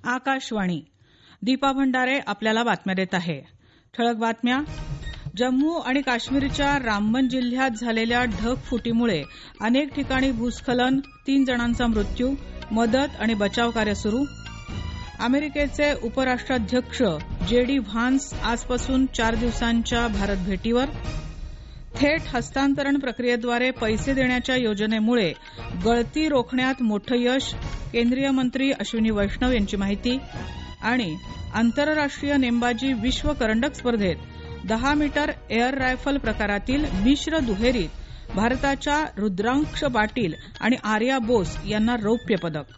आकाशवाणी. दीपा भंडारे आपल्याला बातम्या देत आहे. ठळक बातम्या. जम्मू आणि काश्मीरच्या रामबन जिल्ह्यात झालेल्या ढगफुटीमुळे अनेक ठिकाणी भूस्खलन, 3 जणांचा मृत्यू. मदत आणि बचाव कार्य सुरू. अमेरिकेचे उपराष्ट्राध्यक्ष JD व्हान्स आजपासून 4 दिवसांच्या भारत भेटीवर. थेट हस्तांतरण प्रक्रियेद्वारे पैसे देण्याच्या योजनेमुळे गळती रोखण्यात मोठं यश, केंद्रीय मंत्री अश्विनी वैष्णव यांची माहिती. आणि आंतरराष्ट्रीय नेमबाजी विश्व करंडक स्पर्धेत 10 मीटर एअर रायफल प्रकारातील मिश्र दुहेरीत भारताच्या रुद्रांक्ष पाटील आणि आर्या बोस यांना रौप्य पदक.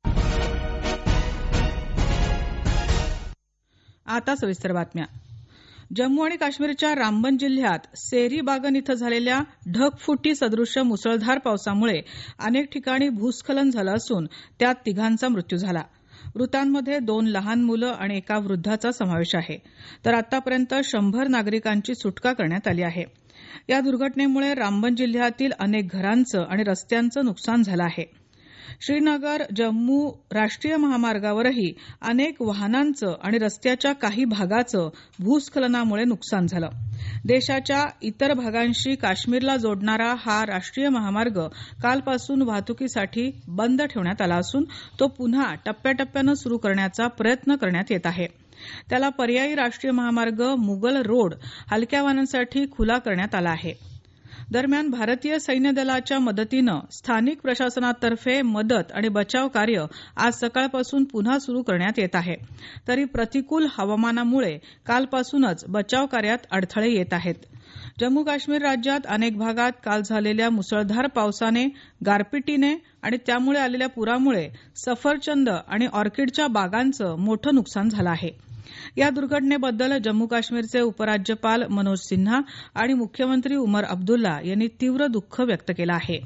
आता सविस्तर बातम्या. जम्मू आणि काश्मीरच्या रामबन जिल्ह्यात सेरी बागन इथं झालेल्या ढगफुटी सदृश्य मुसळधार पावसामुळे अनेक ठिकाणी भूस्खलन झालं असून त्यात 3घांचा मृत्यू झाला. मृतांमध्ये 2 लहान मुलं आणि एका वृद्धाचा समावेश आहे. तर आतापर्यंत 100 नागरिकांची सुटका करण्यात आली आहे. या दुर्घटनेमुळे रामबन जिल्ह्यातील अनेक घरांचं आणि रस्त्यांचं नुकसान झालं आहे. श्रीनगर जम्मू राष्ट्रीय महामार्गावरही अनेक वाहनांचं आणि रस्त्याच्या काही भागाचं भूस्खलनामुळे नुकसान झालं. देशाच्या इतर भागांशी काश्मीरला जोडणारा हा राष्ट्रीय महामार्ग कालपासून वाहतुकीसाठी बंद ठेवण्यात आला असून तो पुन्हा टप्प्याटप्प्यानं सुरू करण्याचा प्रयत्न करण्यात येत आहे. त्याला पर्यायी राष्ट्रीय महामार्ग मुगल रोड हलक्या वाहनांसाठी खुला करण्यात आला आहे. दरम्यान भारतीय सैन्य दलाच्या मदतीनं स्थानिक प्रशासनातर्फे मदत आणि बचाव कार्य आज सकाळपासून पुन्हा सुरू करण्यात येत आहे. तरी प्रतिकूल हवामानामुळे कालपासूनच बचाव कार्यात अडथळे येत आहेत. जम्मू काश्मीर राज्यात अनेक भागात काल झालेल्या मुसळधार पावसाने, गारपिटीने आणि त्यामुळे आलेल्या पुरामुळे सफरचंद आणि ऑर्किडच्या बागांचं मोठं नुकसान झालं आहे. या दुर्घटनेबद्दल जम्मू काश्मीरचे उपराज्यपाल मनोज सिन्हा आणि मुख्यमंत्री उमर अब्दुल्ला यांनी तीव्र दुःख व्यक्त केलं आहे.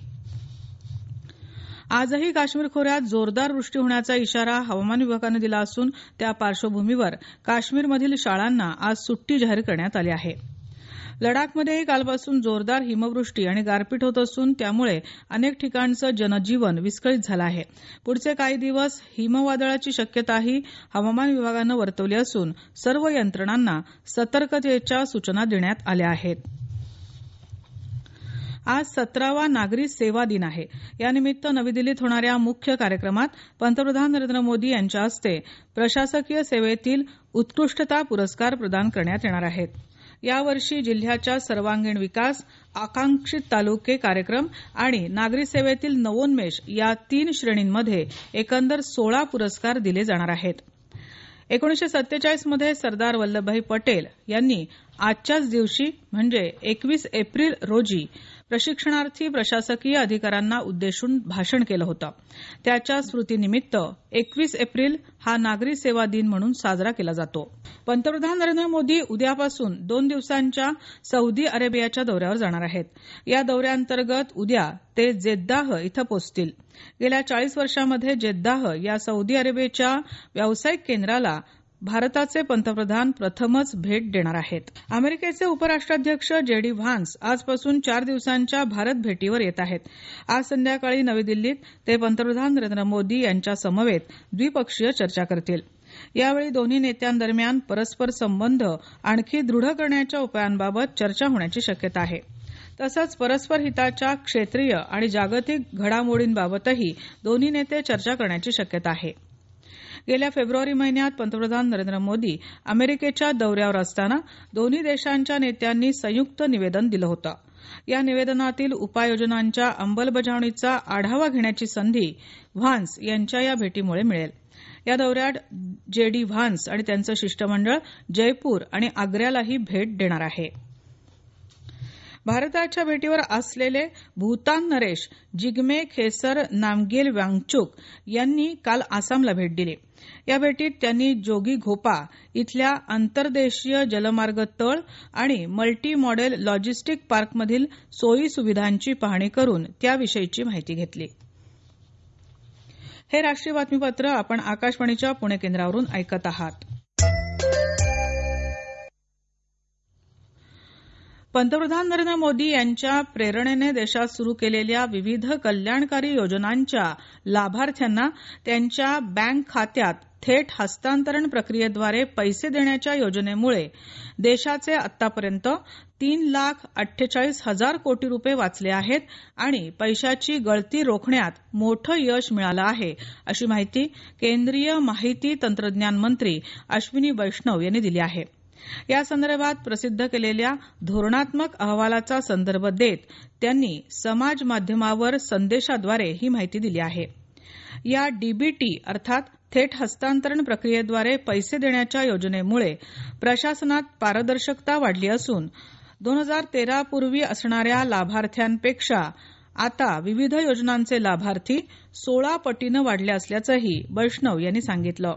आजही काश्मीर खोऱ्यात जोरदार वृष्टी होण्याचा इशारा हवामान विभागानं दिला असून त्या पार्श्वभूमीवर काश्मीरमधील शाळांना आज सुट्टी जाहीर करण्यात आली आहे. लडाखमध्येही कालपासून जोरदार हिमवृष्टी आणि गारपीट होत असून त्यामुळे अनेक ठिकाणचं जनजीवन विस्कळीत झालं आहे. पुढचे काही दिवस हिमवादळाची शक्यताही हवामान विभागानं वर्तवली असून सर्व यंत्रणांना सतर्कतेच्या सूचना देण्यात आल्या आहेत. आज 17वा नागरी सेवा दिन आहे. यानिमित्त नवी दिल्लीत होणाऱ्या मुख्य कार्यक्रमात पंतप्रधान नरेंद्र मोदी यांच्या हस्ते प्रशासकीय सेवेतील उत्कृष्टता पुरस्कार प्रदान करण्यात येणार आहेत. यावर्षी जिल्ह्याच्या सर्वांगीण विकास, आकांक्षित तालुके कार्यक्रम आणि नागरी सेवेतील नवोन्मेष या 3 श्रेणींमध्ये एकंदर 16 पुरस्कार दिले जाणार आहेत. 1947 मध्ये सरदार वल्लभभाई पटेल यांनी आजच्याच दिवशी म्हणजे 21 एप्रिल रोजी प्रशिक्षणार्थी प्रशासकीय अधिकाऱ्यांना उद्देशून भाषण केलं होतं. त्याच्या स्मृतीनिमित्त 21 एप्रिल हा नागरी सेवा दिन म्हणून साजरा केला जातो. पंतप्रधान नरेंद्र मोदी उद्यापासून 2 दिवसांच्या सौदी अरेबियाच्या दौऱ्यावर जाणार आहेत. या दौऱ्याअंतर्गत उद्या ते जेद्दाह इथं पोहोचतील. गेल्या 40 वर्षांमध्ये जेद्दाह या सौदी अरेबियाच्या व्यावसायिक केंद्राला भारताचे पंतप्रधान प्रथमच भेट देणार आहेत. अमेरिकेचे उपराष्ट्राध्यक्ष JD व्हान्स आजपासून 4 दिवसांच्या भारत भेटीवर येत आहेत. आज संध्याकाळी नवी दिल्लीत ते पंतप्रधान नरेंद्र मोदी यांच्या समवेत द्विपक्षीय चर्चा करतील. यावेळी दोन्ही नेत्यांदरम्यान परस्पर संबंध आणखी दृढ करण्याच्या उपायांबाबत चर्चा होण्याची शक्यता आहे. तसंच परस्पर हिताच्या क्षेत्रीय आणि जागतिक घडामोडींबाबतही दोन्ही नेते चर्चा करण्याची शक्यता आहे. गेल्या फेब्रुवारी महिन्यात पंतप्रधान नरेंद्र मोदी अमेरिकेच्या दौऱ्यावर असताना दोन्ही देशांच्या नेत्यांनी संयुक्त निवेदन दिलं होतं. या निवेदनातील उपाययोजनांच्या अंमलबजावणीचा आढावा घेण्याची संधी व्हान्स यांच्या या भेटीमुळे मिळेल. या दौऱ्यात JD व्हान्स आणि त्यांचं शिष्टमंडळ जयपूर आणि आग्र्यालाही भेट देणार आहे. भारताच्या भेटीवर असलेले भूतान नरेश जिग्मे खेसर नामग्येल वांगचुक यांनी काल आसामला भेट दिली. या भेटीत त्यांनी जोगी घोपा इथल्या अंतर्देशीय जलमार्ग तळ आणि मल्टी मॉडेल लॉजिस्टिक पार्कमधील सोयी सुविधांची पाहणी करून त्याविषयीची माहिती घेतली. हे राष्ट्रीय बातमीपत्र आपण आकाशवाणीच्या पुणे केंद्रावरून ऐकत आहात. पंतप्रधान नरेंद्र मोदी यांच्या प्रेरणेने देशात सुरू केलेल्या विविध कल्याणकारी योजनांच्या लाभार्थ्यांना त्यांच्या बँक खात्यात थेट हस्तांतरण प्रक्रियेद्वारे पैसे देण्याच्या योजनेमुळे देशाचे आतापर्यंत 3,48,000 कोटी रुपये वाचले आहेत आणि पैशाची गळती रोखण्यात मोठं यश मिळालं आहे, अशी माहिती केंद्रीय माहिती तंत्रज्ञान मंत्री अश्विनी वैष्णव यांनी दिली आहे. या संदर्भात प्रसिद्ध केलेल्या धोरणात्मक अहवालाचा संदर्भ देत त्यांनी समाज माध्यमावर संदेशाद्वारे ही माहिती दिली आहे. या डीबीटी अर्थात थेट हस्तांतरण प्रक्रियेद्वारे पैसे देण्याच्या योजनेमुळे प्रशासनात पारदर्शकता वाढली असून 2013 पूर्वी असणाऱ्या लाभार्थ्यांपेक्षा आता विविध योजनांचे लाभार्थी 16 पटीनं वाढले असल्याचंही वैष्णव यांनी सांगितलं.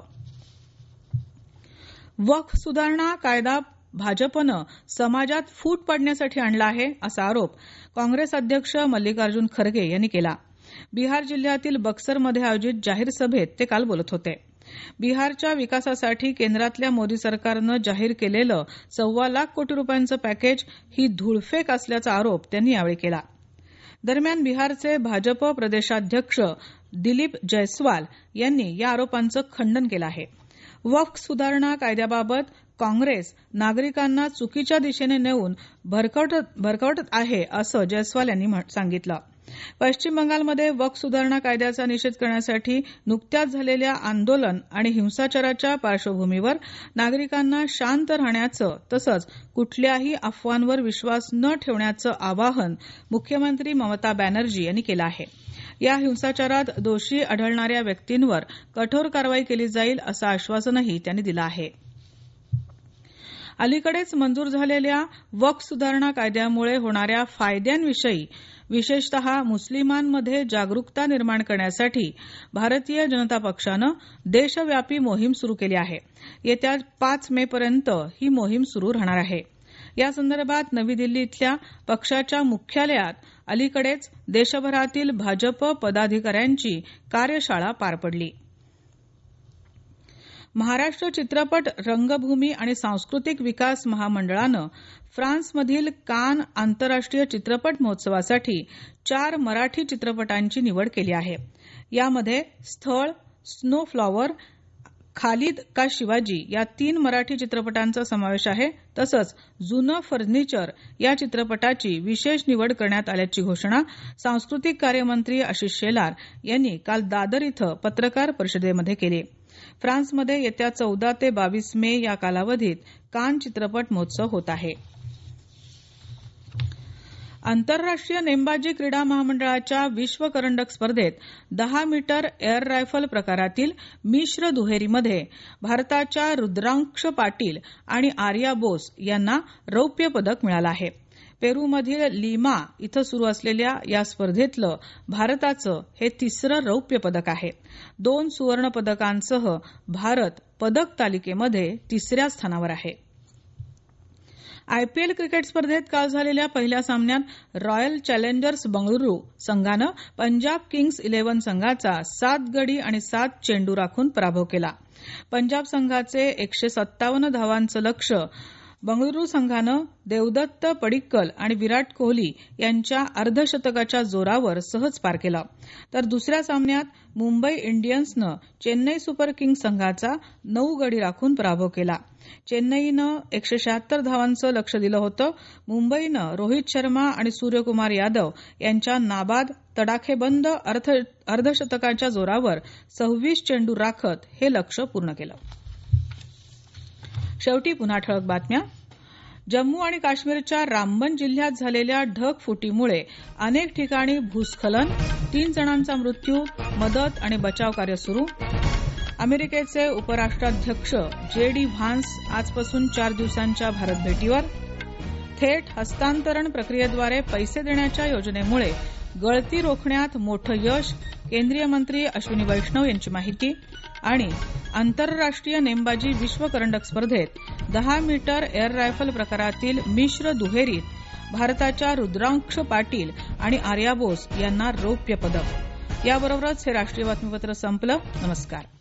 वक्फ सुधारणा कायदा भाजपनं समाजात फूट पाडण्यासाठी आणला आहे, असा आरोप काँग्रेस अध्यक्ष मल्लिकार्जुन खरगे यांनी केला. बिहार जिल्ह्यातील बक्सरमध्ये आयोजित जाहीर सभेत ते काल बोलत होते. बिहारच्या विकासासाठी केंद्रातल्या मोदी सरकारनं जाहीर केलेलं 1.25 लाख कोटी रुपयांचं पॅकेज ही धूळफेक असल्याचा आरोप त्यांनी यावेळी केला. दरम्यान बिहारचे भाजप प्रदेशाध्यक्ष दिलीप जयस्वाल यांनी या आरोपांचं खंडन केलं आहे. वक्फ सुधारणा कायद्याबाबत काँग्रेस नागरिकांना चुकीच्या दिशेने नेऊन भरकटत आहे, असं जयस्वाल यांनी सांगितलं. पश्चिम बंगालमध्ये वक्फ सुधारणा कायद्याचा निषेध करण्यासाठी नुकत्याच झालेल्या आंदोलन आणि हिंसाचाराच्या पार्श्वभूमीवर नागरिकांना शांत राहण्याचं तसंच कुठल्याही अफवांवर विश्वास न ठेवण्याचं आवाहन मुख्यमंत्री ममता बॅनर्जी यांनी केलं आहे. या हिंसाचारात दोषी आढळणाऱ्या व्यक्तींवर कठोर कारवाई केली जाईल असं आश्वासनही त्यांनी दिलं आहे. अलीकडेच मंजूर झालेल्या वक्फ सुधारणा कायद्यामुळे होणाऱ्या फायद्यांविषयी विशेषतः मुस्लिमांमध्ये जागरूकता निर्माण करण्यासाठी भारतीय जनता पक्षानं देशव्यापी मोहीम सुरू केली आहे. येत्या 5 मे पर्यंत ही मोहीम सुरू राहणार आहे. या संदर्भात नवी दिल्ली इथल्या पक्षाच्या मुख्यालयात अलीकडेच देशभरातील भाजप पदाधिकाऱ्यांची कार्यशाळा पार पडली. महाराष्ट्र चित्रपट रंगभूमी आणि सांस्कृतिक विकास महामंडळानं फ्रान्समधील कान आंतरराष्ट्रीय चित्रपट महोत्सवासाठी 4 मराठी चित्रपटांची निवड केली आहे. यामध्ये स्थळ, स्नो फ्लॉवर, खालिद का शिवाजी या 3 मराठी चित्रपटांचा समावेश आहे. तसंच जुनं फर्निचर या चित्रपटाची विशेष निवड करण्यात आल्याची घोषणा सांस्कृतिक कार्यमंत्री आशिष शेलार यांनी काल दादर इथं पत्रकार परिषदेमध्ये केली. फ्रान्समध्ये येत्या 14 ते 22 मे या कालावधीत कान चित्रपट महोत्सव होत आहे. आंतरराष्ट्रीय नेमबाजी क्रीडा महामंडळाच्या विश्व करंडक स्पर्धेत 10 मीटर एअर रायफल प्रकारातील मिश्र दुहेरीमध्ये भारताच्या रुद्रांक्ष पाटील आणि आर्या बोस यांना रौप्य पदक मिळालं आहे. पेरूमधील लिमा इथं सुरू असलेल्या या स्पर्धेतलं भारताचं हे 3रं रौप्य पदक आहे. 2 सुवर्ण पदकांसह भारत पदक तालिकेमध्ये 3ऱ्या स्थानावर आहे. आयपीएल क्रिकेट स्पर्धेत काल झालेल्या पहिल्या सामन्यात रॉयल चॅलेंजर्स बंगळुरू संघानं पंजाब किंग्स 11 संघाचा 7 गडी आणि 7 चेंडू राखून पराभव केला. पंजाब संघाचे 157 धावांचं लक्ष्य बंगळुरू संघानं देवदत्त पडिक्कल आणि विराट कोहली यांच्या अर्धशतकाच्या जोरावर सहज पार केलं. तर दुसऱ्या सामन्यात मुंबई इंडियन्सनं चेन्नई सुपर किंग्स संघाचा 9 गडी राखून पराभव केला. चेन्नईनं 176 धावांचं लक्ष्य दिलं होतं. मुंबईनं रोहित शर्मा आणि सूर्यकुमार यादव यांच्या नाबाद तडाखेबंद अर्धशतकाच्या जोरावर 26 चेंडू राखत हे लक्ष्य पूर्ण केलं. शेवटी पुन्हा ठळक बातम्या. जम्मू आणि काश्मीरच्या रामबन जिल्ह्यात झालेल्या ढगफुटीमुळे अनेक ठिकाणी भूस्खलन, 3 जणांचा मृत्यू, मदत आणि बचाव कार्य सुरू. अमेरिकेचे उपराष्ट्राध्यक्ष JD व्हान्स आजपासून 4 दिवसांच्या भारत भेटीवर. थेट हस्तांतरण प्रक्रियेद्वारे पैसे देण्याच्या योजनेमुळे गळती रोखण्यात मोठं यश, केंद्रीय मंत्री अश्विनी वैष्णव यांची माहिती. आणि आंतरराष्ट्रीय नेमबाजी विश्व करंडक स्पर्धेत 10 मीटर एअर रायफल प्रकारातील मिश्र दुहेरीत भारताच्या रुद्रांक्ष पाटील आणि आर्या बोस यांना रौप्य पदक. याबरोबरच हे राष्ट्रीय बातमीपत्र संपलं. नमस्कार.